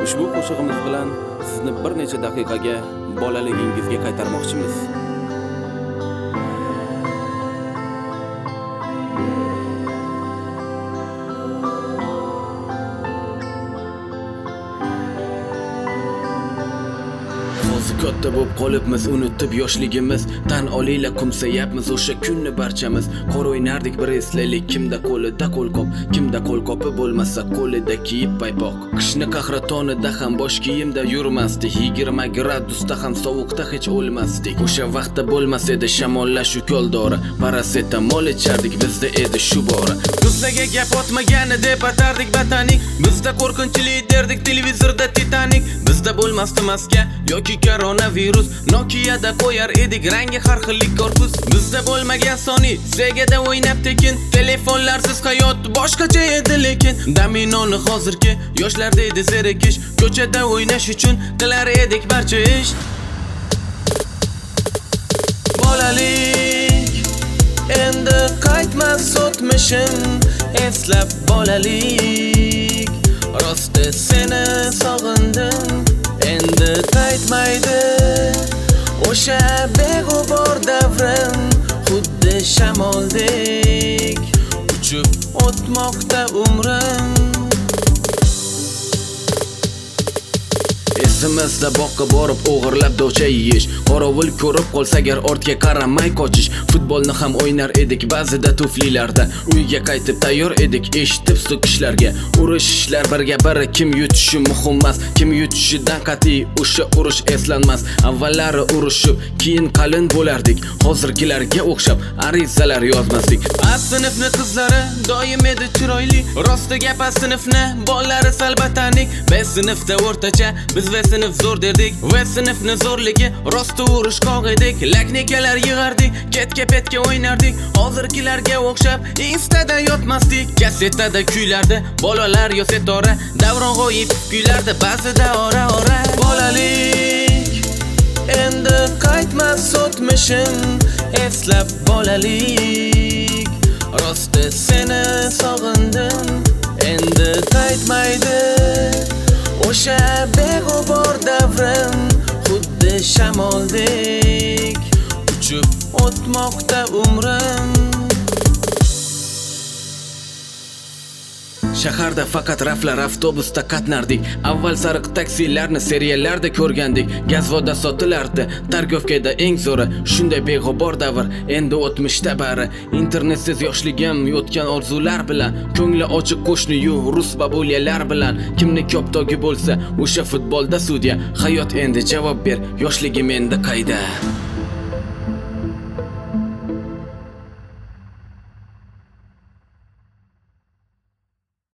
Ushbu qo'shig'imiz bilan sizni bir necha daqiqaga bolaligingizga qaytarmoqchimiz. Katta bo'lib qolibmiz, unutib yoshligimiz. Tan olinglar, kumsayapmiz o'sha kunni barchamiz. Qor o'ynardik bir eslaylik, kimda qo'lida qo'lqop, kimda qo'lqopi bo'lmasa qo'lida kiyib paypoq. Qishni qahratonida ham bosh kiyimda yurmasdik, 20 gradusda ham sovuqda hech o'lmasdik. O'sha vaqtda bo'lmas edi shamollash ukoldori, parasetamol ichardik, bizda edi shu bora. Do'stlarga gap otmagani deb atardik batanik, bizda qo'rqinchli derdik televizorda Titanic. Bizda bo'lmasdi maska yoki koronavirus, Nokia'da qo'yar edik rangi har xillik korpus. Bizda bo'lmagan Sony, Sega'da o'ynab tekin, telefonlarsiz hayot boshqacha edi lekin. Dominoni hozirgi yoshlarda edi zerikish, ko'chada o'ynash uchun qilar edik barcha ish. Bolalik endi qaytmas o'tmishim, eslab bolalik. Rosti seni sog'indim, endi qaytmaydi o'sha beg'ubor davrim, xuddi shamoldek uchib o'tmoqda umrim. Esimizda boqqa borib o'g'irlab dovcha yeyish, qorovul ko'rib qolsa agar ortga qaramay qochish. Futbolni ham o'ynar edik ba'zida tuflilarda, uyga qaytib tayyor edik eshitib so'kishlarga. Urushishlar birga bir, kim yutishi muhim emas, kim yutishidan qat'iy o'sha urush eslanmas. Avvallari urushib keyin qalin bo'lardik, hozirgilarga o'xshab arizalar yozmasdik. A sinfni qizlari doim edi chiroyli, rosti gap a sinfni bollari salbatanik. B sinfda o'rtacha, biz V sinf zo'r derdik, V sinfni zo'rligi rosti urushqoq edik. Laknikalar yig'ardik, ketga-petga o'ynardik, hozirgilarga o'xshab Instada yotmasdik. Kasetada kuylardi bolalar yo setora, Davron g'oyib kuylardi ba'zida ora-ora. Bolalik endi qaytmas o'tmishim, eslab bolalik. Rosti seni sog'indim, endi qaytmaydi o'sha beg'ubor davrim, xuddi shamoldek uchib o'tmoqda umrim. Shaharda faqat raflar avtobusda qatnardik. Avval sariq taksilarni seriallarda ko'rgandik. Gazvoda sotilardi, Targovkada eng zo'ri. Shunday beg'ubor davr endi o'tmishda bari. Internetsiz yoshligim yotgan orzular bilan, ko'ngli ochiq qo'shni-yu rus babulyalar bilan. Kimni koptogi bo'lsa o'sha futbolda sudya. Hayot endi javob ber, yoshligim endi qayda?